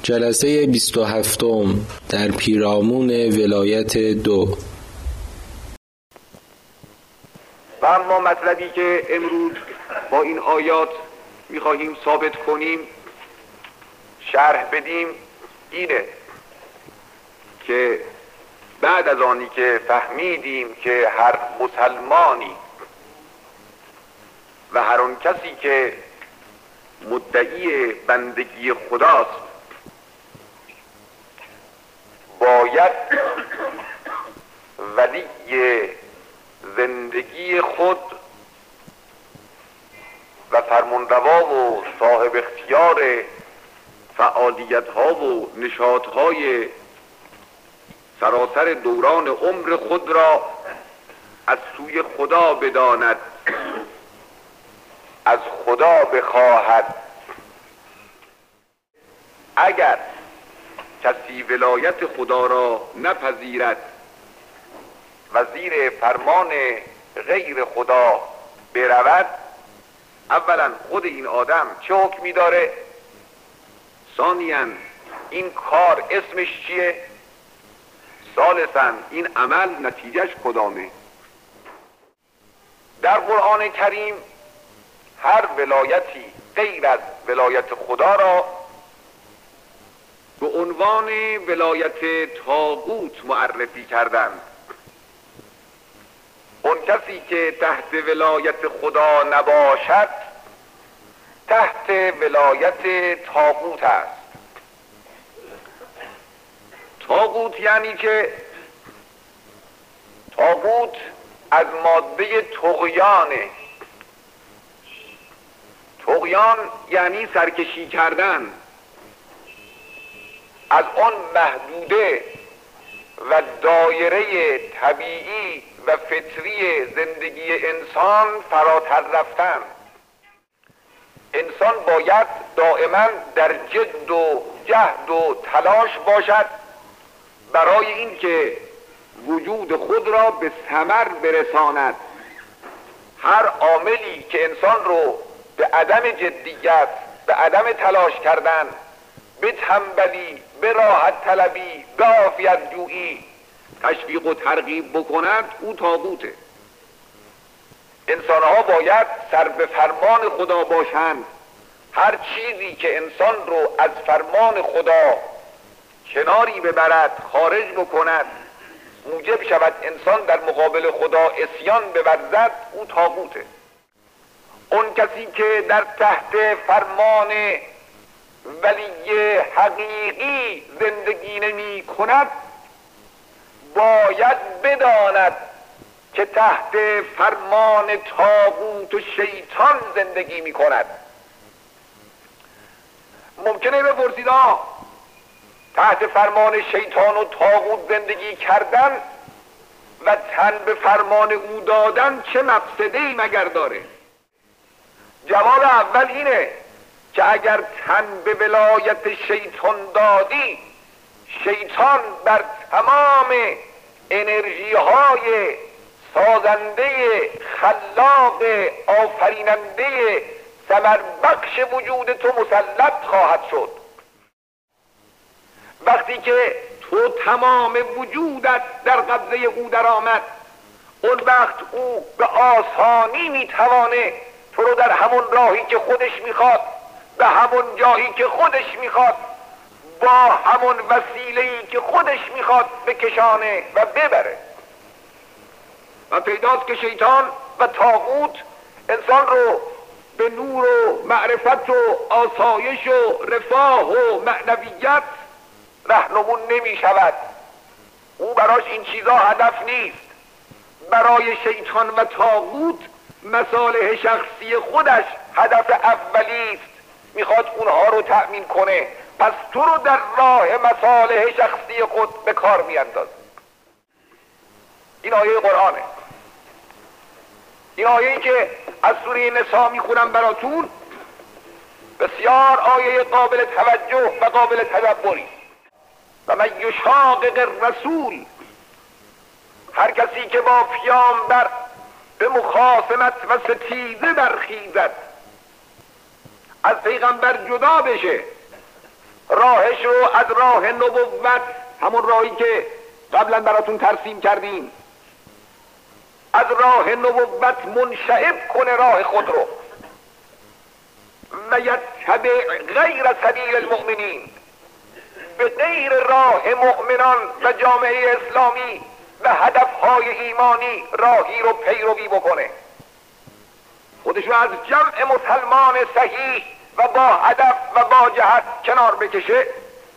جلسه 27 در پیرامون ولایت 2. و اما مطلبی که امروز با این آیات می‌خواهیم ثابت کنیم، شرح بدیم، اینه که بعد از آنی که فهمیدیم که هر مسلمانی و هر آن کسی که مدعی بندگی خداست باید ولی زندگی خود و فرمانروا و صاحب اختیار فعالیت ها و نشاط های سراسر دوران عمر خود را از سوی خدا بداند، از خدا بخواهد. اگر کسی ولایت خدا را نپذیرد و زیر فرمان غیر خدا برود، اولا خود این آدم چه حکمی داره؟ ثانیاً این کار اسمش چیه؟ ثالثاً این عمل نتیجهش کدامه؟ در قرآن کریم هر ولایتی غیر از ولایت خدا را به عنوان ولایت طاغوت معرفی کردند. اون کسی که تحت ولایت خدا نباشد تحت ولایت طاغوت است. طاغوت یعنی که طاغوت از ماده طغیانه. طغیان یعنی سرکشی کردن از آن محدوده و دایره طبیعی و فطری زندگی انسان فراتر رفتن. انسان باید دائما در جد و جهد و تلاش باشد برای اینکه وجود خود را به ثمر برساند. هر عاملی که انسان رو به عدم جدیت، به عدم تلاش کردن، به تنبلی، به راحت طلبی، به عافیت جویی تشویق و ترغیب بکند، او طاغوته. انسانها باید سر به فرمان خدا باشند. هر چیزی که انسان رو از فرمان خدا کناری ببرد، خارج بکند، موجب شود انسان در مقابل خدا عصیان بورزد، او طاغوته. اون کسی که در تحت فرمان ولی حقیقی زندگی نمی کند باید بداند که تحت فرمان طاغوت و شیطان زندگی می کند. ممکنه بپرسید تحت فرمان شیطان و طاغوت زندگی کردن و تن به فرمان او دادن چه مقصدی مگر داره؟ جواب اول اینه که اگر تن به ولایت شیطان دادی، شیطان بر تمام انرژی های سازنده، خلاق، آفریننده، ثمر بخش وجود تو مسلط خواهد شد. وقتی که تو تمام وجودت در قبضه او در آمد، اون وقت او به آسانی میتوانه تو رو در همون راهی که خودش میخواد، به همون جایی که خودش میخواد، با همون وسیله‌ای که خودش میخواد بکشانه و ببره. و پیداست که شیطان و طاغوت انسان رو به نور و معرفت و آسایش و رفاه و معنویت رهنمون نمی شود. او براش این چیزا هدف نیست. برای شیطان و طاغوت مصالح شخصی خودش هدف اولی است، میخواد اونها رو تأمین کنه. پس تو رو در راه مصالح شخصی خود به کار میاندازه. این آیه قرآنه. این آیه‌ای که از سوره نساء میخونم براتون بسیار آیه قابل توجه و قابل تدبری. و من یشاقق الرسول، هر کسی که با پیامبر به مخاصمت و ستیزه برخیزد، از پیغمبر جدا بشه، راهش رو از راه نبوت، همون راهی که قبلا براتون ترسیم کردیم، از راه نبوت منشعب کنه راه خود رو و یتبع غیر سبیل المؤمنین، به غیر راه مؤمنان و جامعه اسلامی و هدفهای ایمانی راهی رو پیروی بکنه، خودشو از جمع مسلمان صحیح و با هدف و با جهت کنار بکشه،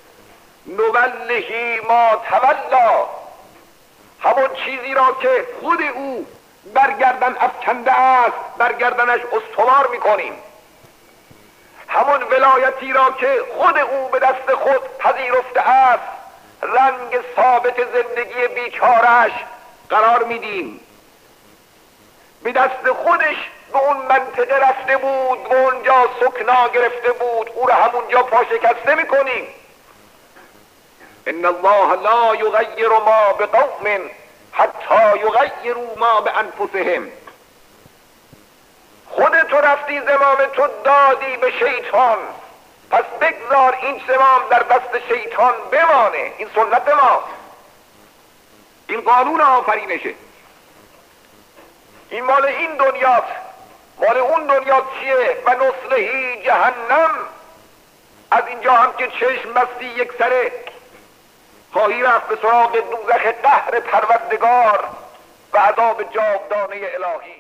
نولهی ما تولا، همون چیزی را که خود او برگردن افکنده است برگردنش استوار میکنیم، همون ولایتی را که خود او به دست خود پذیرفته است رنگ ثابت زندگی بیچارش قرار میدیم، به دست خودش به اون منطقه رفته بود و اونجا سکنا گرفته بود، او را همونجا پاشکسته میکنیم. ان الله لا یغیر ما بقوم حتی یغیروا ما بانفسهم. خودت رفتی زمام تو دادی به شیطان، پس بگذار این زمام در دست شیطان بمانه. این سنت ما، این قانون آفرینشه، این مال این دنیاست، مال اون دنیا چیه؟ و نصلهی جهنم. از اینجا هم که چشم بستی یک سره خواهی رفت به سراغ دوزخ قهر پروردگار و عذاب جاودانه الهی.